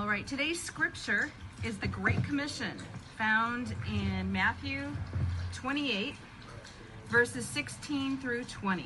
right, today's scripture is the Great Commission, found in Matthew 28, verses 16 through 20.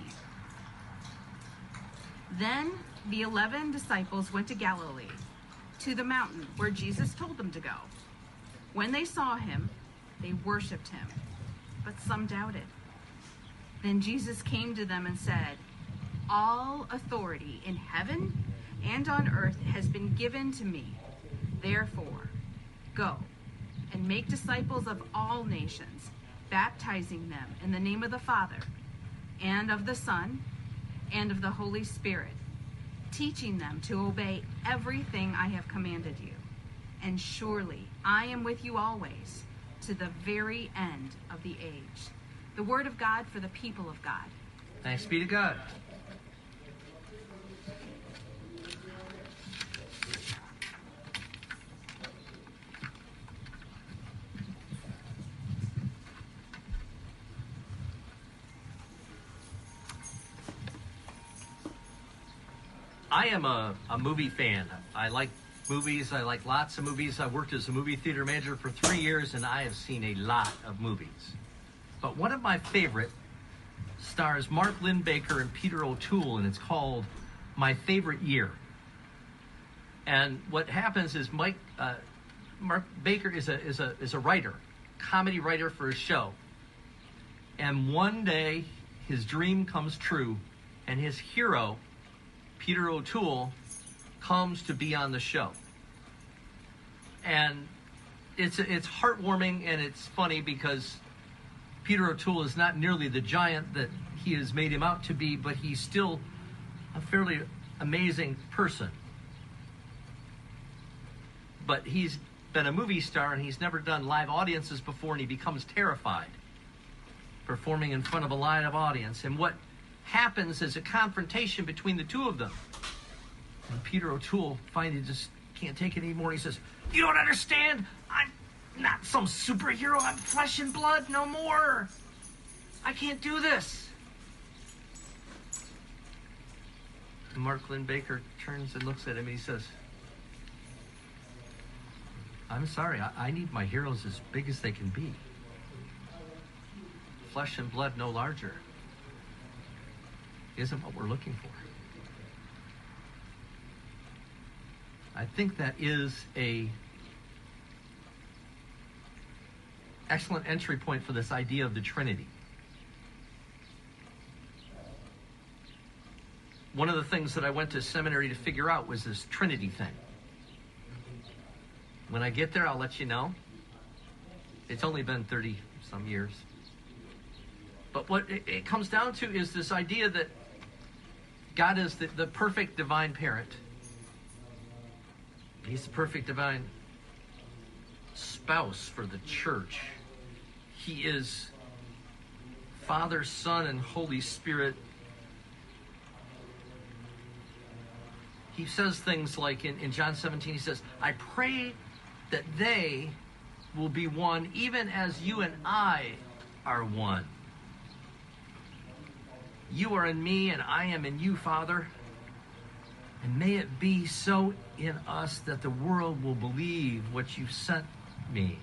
Then the 11 disciples went to Galilee, to the mountain where Jesus told them to go. When they saw him, they worshipped him, but some doubted. Then Jesus came to them and said, "All authority in heaven and on earth has been given to me. Therefore, go and make disciples of all nations, baptizing them in the name of the Father and of the Son and of the Holy Spirit, teaching them to obey everything I have commanded you. And surely I am with you always, to the very end of the age." The word of God for the people of God. Thanks be to God. I am a movie fan. I like movies. I like lots of movies. I worked as a movie theater manager for 3 years, and I have seen a lot of movies. But one of my favorite stars Mark Linn-Baker and Peter O'Toole, and it's called My Favorite Year. And what happens is Mark Baker is a writer, comedy writer for a show. And one day his dream comes true, and his hero, Peter O'Toole, comes to be on the show. And it's heartwarming, and it's funny because Peter O'Toole is not nearly the giant that he has made him out to be, but he's still a fairly amazing person. But he's been a movie star, and he's never done live audiences before, and he becomes terrified performing in front of a live audience. And what happens is a confrontation between the two of them. And Peter O'Toole finally just can't take it anymore. He says, "You don't understand. I'm not some superhero. I'm flesh and blood no more. I can't do this." And Mark Linn-Baker turns and looks at him, and he says, "I'm sorry. I need my heroes as big as they can be. Flesh and blood no larger isn't what we're looking for." I think that is a excellent entry point for this idea of the Trinity. One of the things that I went to seminary to figure out was this Trinity thing. When I get there, I'll let you know. It's only been 30 some years. But what it comes down to is this idea that God is the perfect divine parent. He's the perfect divine spouse for the church. He is Father, Son, and Holy Spirit. He says things like in John 17, he says, "I pray that they will be one, even as you and I are one. You are in me, and I am in you, Father. And may it be so in us that the world will believe what you've sent me."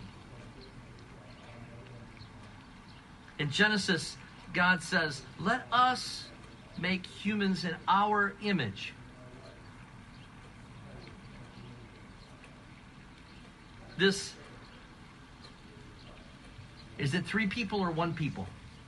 In Genesis, God says, "Let us make humans in our image." Is it 3 people or 1 people?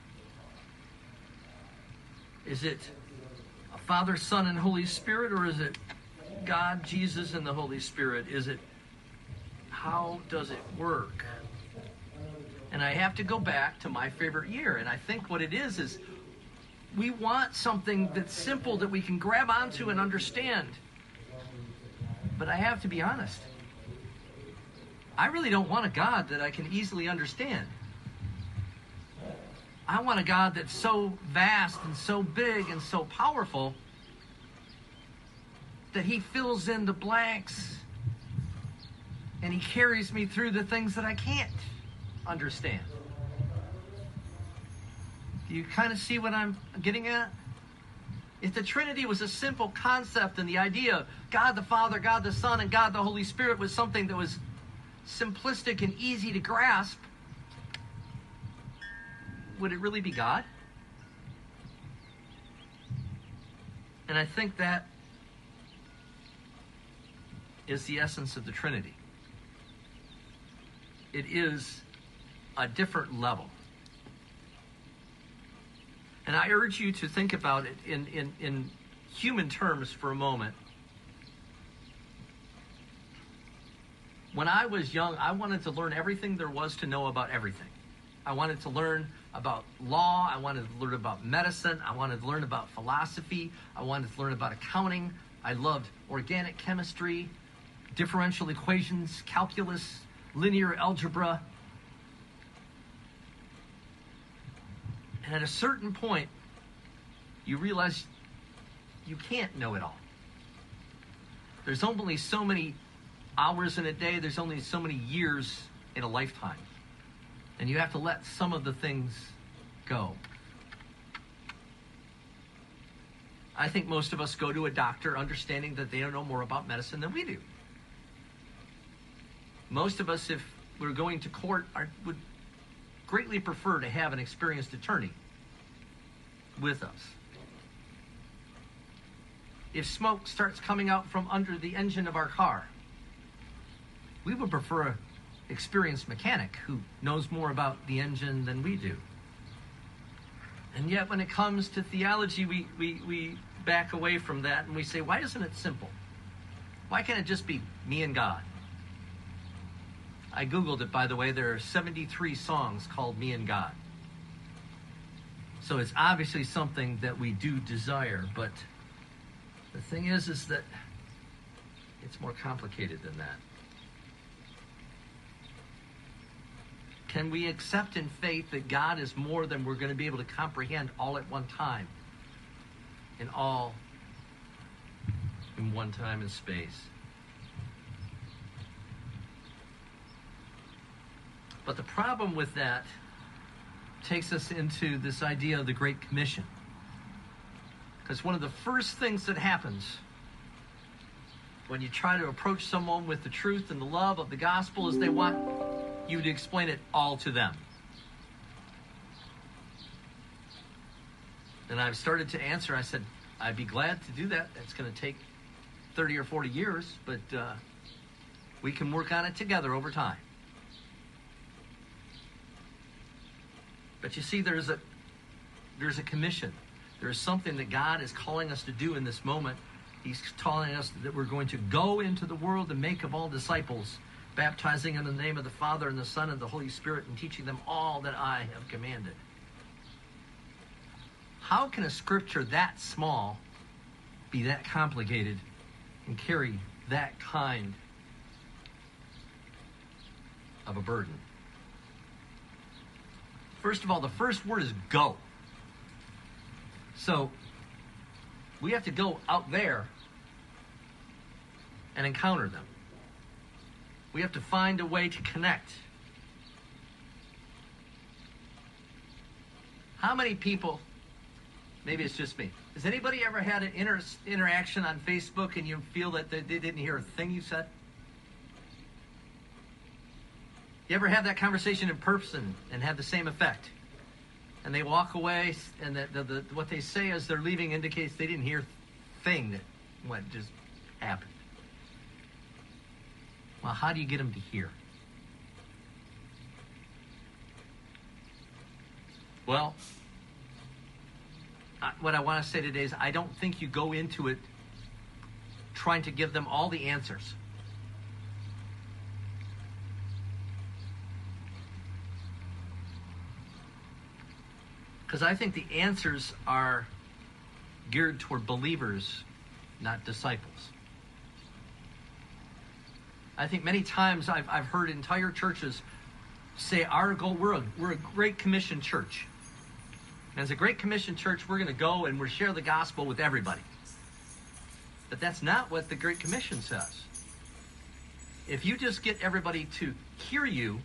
Is it a Father, Son, and Holy Spirit, or is it God, Jesus, and the Holy Spirit? How does it work? And I have to go back to My Favorite Year, and I think what it is we want something that's simple that we can grab onto and understand. But I have to be honest. I really don't want a God that I can easily understand. I want a God that's so vast and so big and so powerful that he fills in the blanks and he carries me through the things that I can't understand. Do you kind of see what I'm getting at? If the Trinity was a simple concept and the idea of God the Father, God the Son, and God the Holy Spirit was something that was simplistic and easy to grasp, would it really be God? And I think that is the essence of the Trinity. It is a different level. And I urge you to think about it in human terms for a moment. When I was young, I wanted to learn everything there was to know about everything. I wanted to learn about law. I wanted to learn about medicine. I wanted to learn about philosophy. I wanted to learn about accounting. I loved organic chemistry, differential equations, calculus, linear algebra. And at a certain point, you realize you can't know it all. There's only so many hours in a day. There's only so many years in a lifetime. And you have to let some of the things go. I think most of us go to a doctor understanding that they don't know more about medicine than we do. Most of us, if we're going to court, would greatly prefer to have an experienced attorney with us. If smoke starts coming out from under the engine of our car, we would prefer an experienced mechanic who knows more about the engine than we do. And yet when it comes to theology, we back away from that and we say, why isn't it simple? Why can't it just be me and God? I Googled it, by the way. There are 73 songs called Me and God. So it's obviously something that we do desire, but the thing is that it's more complicated than that. Can we accept in faith that God is more than we're going to be able to comprehend all at one time? And all in one time and space. But the problem with that takes us into this idea of the Great Commission. Because one of the first things that happens when you try to approach someone with the truth and the love of the gospel is they want you to explain it all to them. And I've started to answer. I said, I'd be glad to do that. That's going to take 30 or 40 years, but we can work on it together over time. But you see, there's a commission. There's something that God is calling us to do in this moment. He's telling us that we're going to go into the world and make of all disciples, baptizing in the name of the Father and the Son and the Holy Spirit, and teaching them all that I have commanded. How can a scripture that small be that complicated and carry that kind of a burden? First of all, the first word is go. So we have to go out there and encounter them. We have to find a way to connect. How many people, maybe it's just me, has anybody ever had an interaction on Facebook and you feel that they didn't hear a thing you said? You ever have that conversation in person and have the same effect? And they walk away, and what they say as they're leaving indicates they didn't hear a thing that what just happened. Well, how do you get them to hear? Well, what I want to say today is I don't think you go into it trying to give them all the answers. Because I think the answers are geared toward believers, not disciples. I think many times I've heard entire churches say our goal, we're a Great Commission church. And as a Great Commission church, we're going to go and we'll share the gospel with everybody. But that's not what the Great Commission says. If you just get everybody to hear you,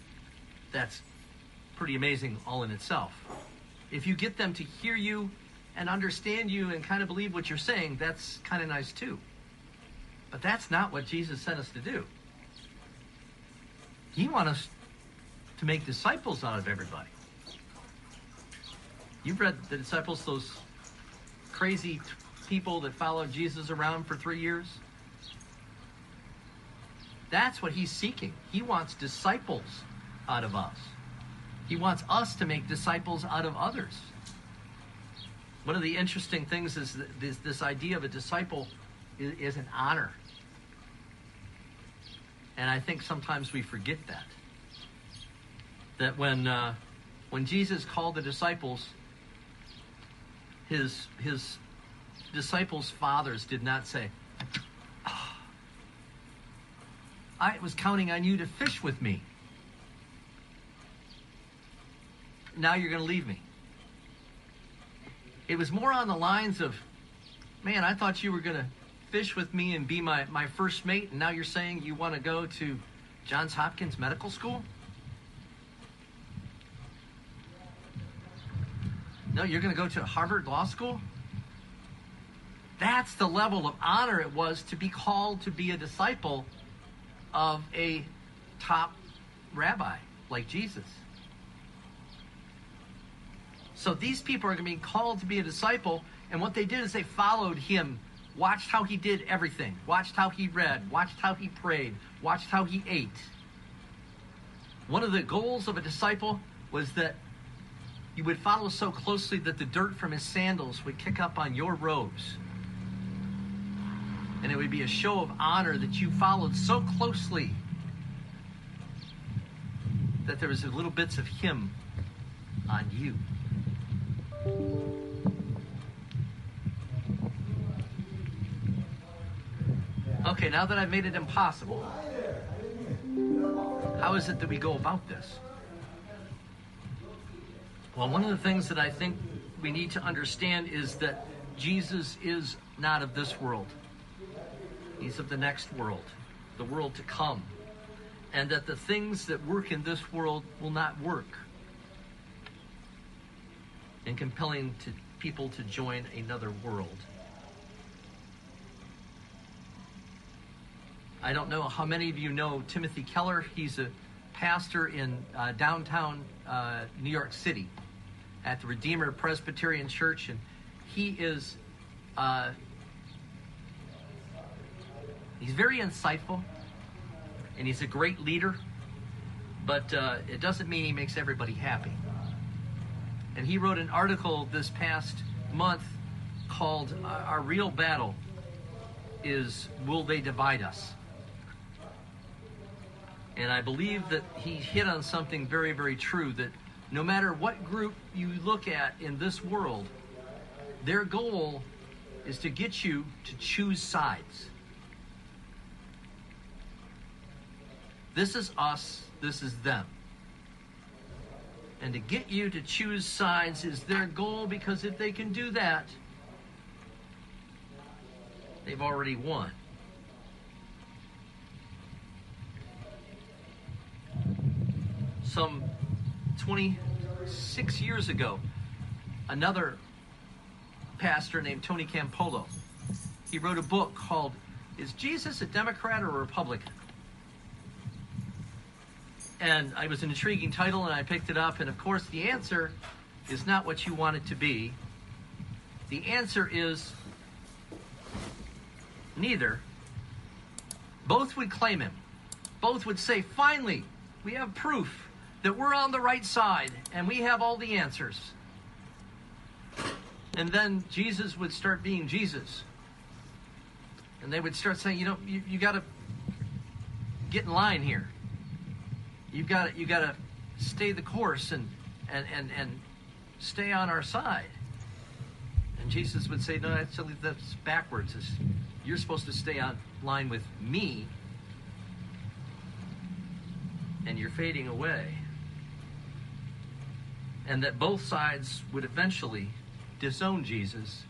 that's pretty amazing all in itself. If you get them to hear you and understand you and kind of believe what you're saying, that's kind of nice too. But that's not what Jesus sent us to do. He wants us to make disciples out of everybody. You've read the disciples, those crazy people that followed Jesus around for 3 years? That's what he's seeking. He wants disciples out of us. He wants us to make disciples out of others. One of the interesting things is this idea of a disciple is an honor. And I think sometimes we forget that. That when Jesus called the disciples, his disciples' fathers did not say, "Oh, I was counting on you to fish with me. Now you're going to leave me." It was more on the lines of, "Man, I thought you were going to fish with me and be my first mate, and now you're saying you want to go to Johns Hopkins Medical School? No, you're going to go to Harvard Law School?" That's the level of honor it was to be called to be a disciple of a top rabbi like Jesus. So these people are going to be called to be a disciple, and what they did is they followed him, watched how he did everything, watched how he read, watched how he prayed, watched how he ate. One of the goals of a disciple was that you would follow so closely that the dirt from his sandals would kick up on your robes. And it would be a show of honor that you followed so closely that there was little bits of him on you. Okay, now that I've made it impossible, how is it that we go about this? Well, one of the things that I think we need to understand is that Jesus is not of this world. He's of the next world, the world to come. And that the things that work in this world will not work in compelling people to join another world. I don't know how many of you know Timothy Keller. He's a pastor in downtown New York City at the Redeemer Presbyterian Church, and he is he's very insightful, and he's a great leader, but it doesn't mean he makes everybody happy. And he wrote an article this past month called Our Real Battle is Will They Divide Us? And I believe that he hit on something very, very true, that no matter what group you look at in this world, their goal is to get you to choose sides. This is us, this is them. And to get you to choose sides is their goal, because if they can do that, they've already won. Some 26 years ago, another pastor named Tony Campolo, he wrote a book called Is Jesus a Democrat or a Republican? And it was an intriguing title, and I picked it up, and of course the answer is not what you want it to be. The answer is neither. Both would claim him. Both would say, finally, we have proof that we're on the right side, and we have all the answers. And then Jesus would start being Jesus. And they would start saying, you got to get in line here. You got to stay the course and stay on our side. And Jesus would say, no, actually that's backwards. You're supposed to stay on line with me, and you're fading away. And that both sides would eventually disown Jesus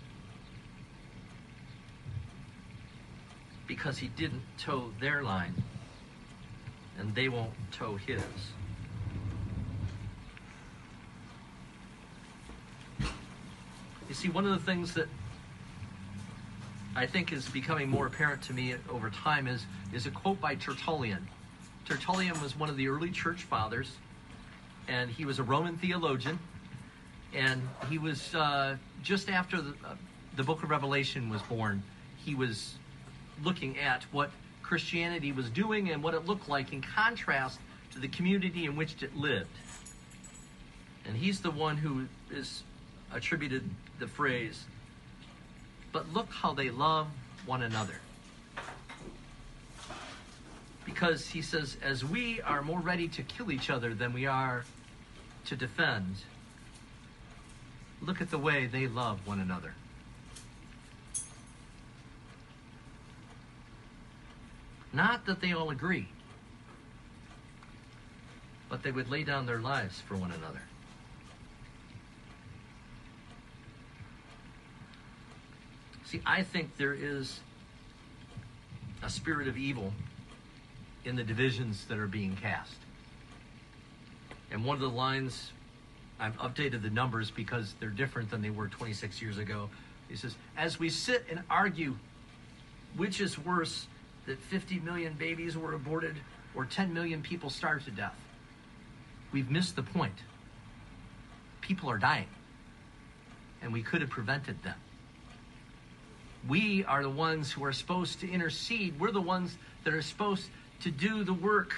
because he didn't toe their line, and they won't toe his. You see, one of the things that I think is becoming more apparent to me over time is a quote by Tertullian. Tertullian was one of the early church fathers, and he was a Roman theologian, and he was just after the book of Revelation was born. He was looking at what Christianity was doing and what it looked like in contrast to the community in which it lived. And he's the one who is attributed the phrase, "But look how they love one another." Because he says, as we are more ready to kill each other than we are to defend, look at the way they love one another. Not that they all agree, but they would lay down their lives for one another. See, I think there is a spirit of evil in the divisions that are being cast. And one of the lines, I've updated the numbers because they're different than they were 26 years ago. He says, as we sit and argue which is worse, that 50 million babies were aborted or 10 million people starved to death, we've missed the point. People are dying, and we could have prevented them. We are the ones who are supposed to intercede. We're the ones that are supposed to do the work.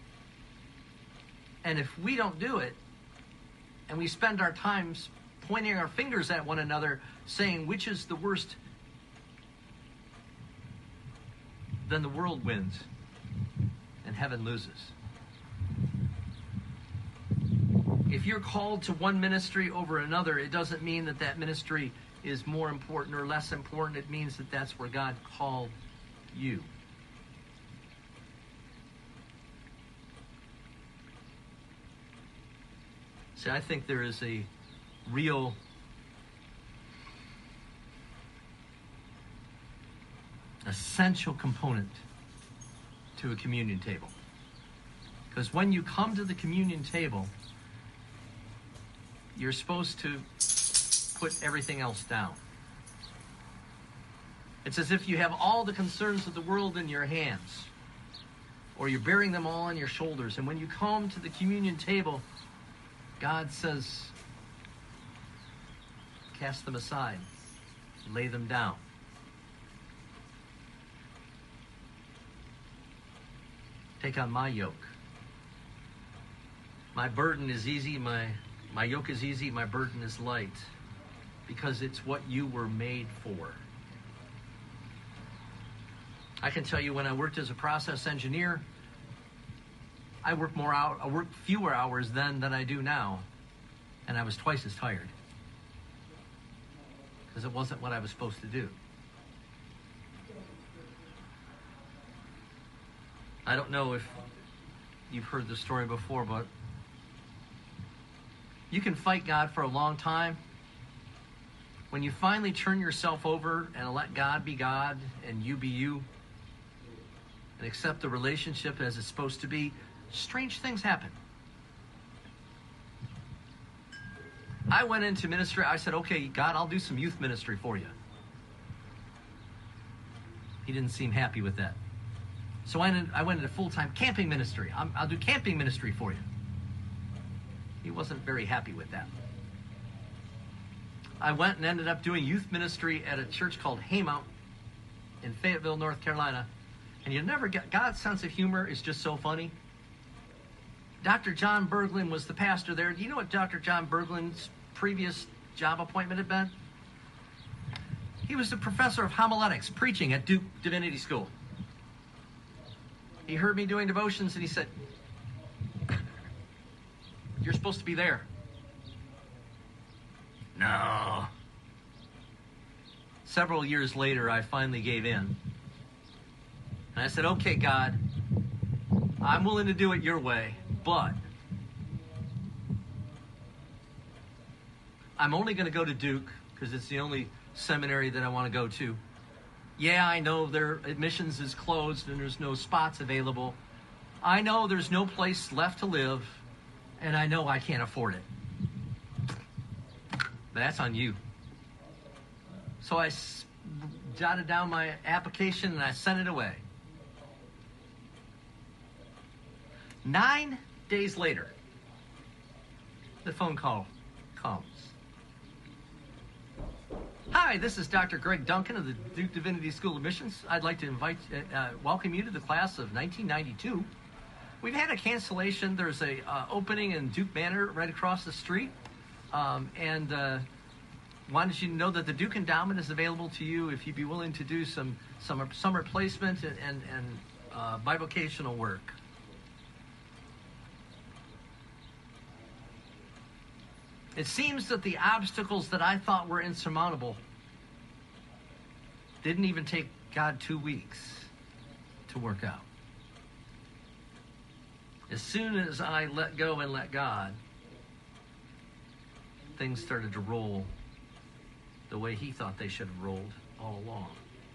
And if we don't do it, and we spend our times pointing our fingers at one another, saying which is the worst, then the world wins and heaven loses. If you're called to one ministry over another, it doesn't mean that that ministry is more important or less important. It means that that's where God called you. See, I think there is a real essential component to a communion table. Because when you come to the communion table, you're supposed to put everything else down. It's as if you have all the concerns of the world in your hands, or you're bearing them all on your shoulders. And when you come to the communion table, God says, cast them aside, lay them down. Take on my yoke. My burden is easy, my yoke is easy, my burden is light, because it's what you were made for. I can tell you, when I worked as a process engineer, I worked fewer hours then than I do now, and I was twice as tired, because it wasn't what I was supposed to do. I don't know if you've heard the story before, but you can fight God for a long time. When you finally turn yourself over and let God be God and you be you, and accept the relationship as it's supposed to be, strange things happen. I went into ministry. I said, okay, God, I'll do some youth ministry for you. He didn't seem happy with that. So I went into full-time camping ministry. I'll do camping ministry for you. He wasn't very happy with that. I went and ended up doing youth ministry at a church called Haymount in Fayetteville, North Carolina. And you never get, God's sense of humor is just so funny. Dr. John Berglund was the pastor there. Do you know what Dr. John Berglund's previous job appointment had been? He was the professor of homiletics, preaching at Duke Divinity School. He heard me doing devotions and he said, "You're supposed to be there." No. Several years later, I finally gave in. And I said, okay, God, I'm willing to do it your way, but I'm only going to go to Duke because it's the only seminary that I want to go to. Yeah, I know their admissions is closed and there's no spots available. I know there's no place left to live, and I know I can't afford it. But that's on you. So I jotted down my application and I sent it away. 9 days later, the phone call comes. Hi, this is Dr. Greg Duncan of the Duke Divinity School of Missions. I'd like to welcome you to the class of 1992. We've had a cancellation. There's a opening in Duke Manor right across the street, and wanted you to know that the Duke Endowment is available to you if you'd be willing to do some replacement and bivocational work. It seems that the obstacles that I thought were insurmountable didn't even take God 2 weeks to work out. As soon as I let go and let God, things started to roll the way He thought they should have rolled all along.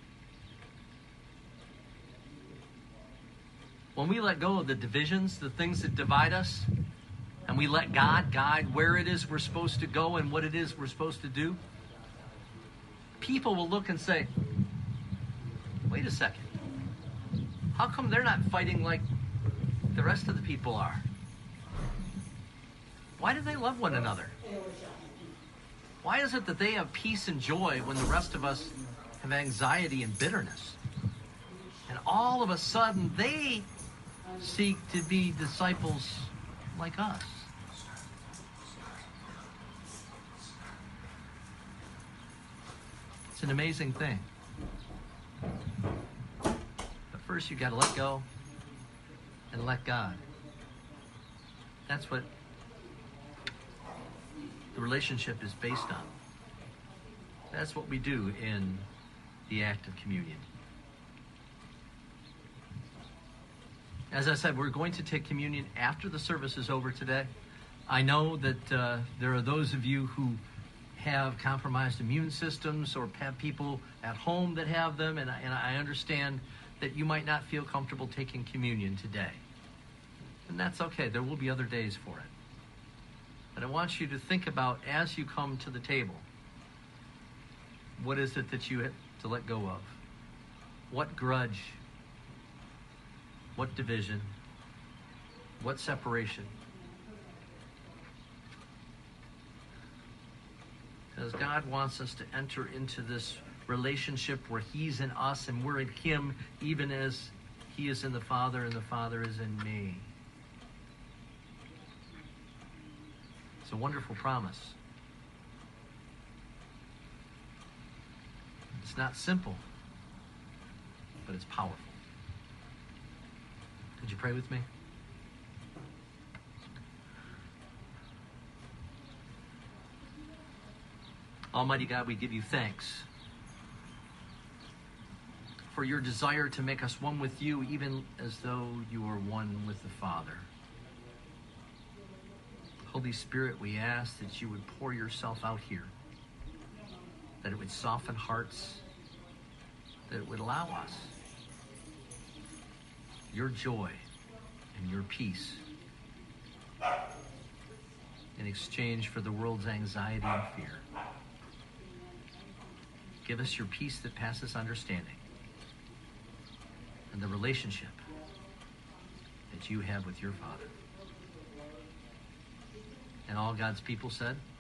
When we let go of the divisions, the things that divide us, and we let God guide where it is we're supposed to go and what it is we're supposed to do, people will look and say, wait a second. How come they're not fighting like the rest of the people are? Why do they love one another? Why is it that they have peace and joy when the rest of us have anxiety and bitterness? And all of a sudden, they seek to be disciples like us. It's an amazing thing. But first, you've got to let go and let God. That's what the relationship is based on. That's what we do in the act of communion. As I said, we're going to take communion after the service is over today. I know that there are those of you who have compromised immune systems or have people at home that have them, and I understand that you might not feel comfortable taking communion today. And that's okay. There will be other days for it. But I want you to think about, as you come to the table, what is it that you have to let go of? What grudge? What division? What separation? Because God wants us to enter into this relationship where He's in us and we're in Him, even as He is in the Father and the Father is in me. It's a wonderful promise. It's not simple, but it's powerful. Could you pray with me? Almighty God, we give you thanks for your desire to make us one with you, even as though you are one with the Father. Holy Spirit, we ask that you would pour yourself out here, that it would soften hearts, that it would allow us your joy and your peace in exchange for the world's anxiety and fear. Give us your peace that passes understanding and the relationship that you have with your Father. And all God's people said,